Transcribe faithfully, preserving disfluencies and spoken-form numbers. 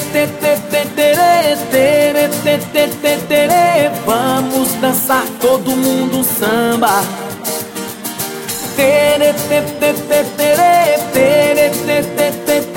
te, te, te, tere, tere, te, te, te, tere. Vamos dançar todo mundo samba. Tere, te, te, te, tere, tere, te, te, te,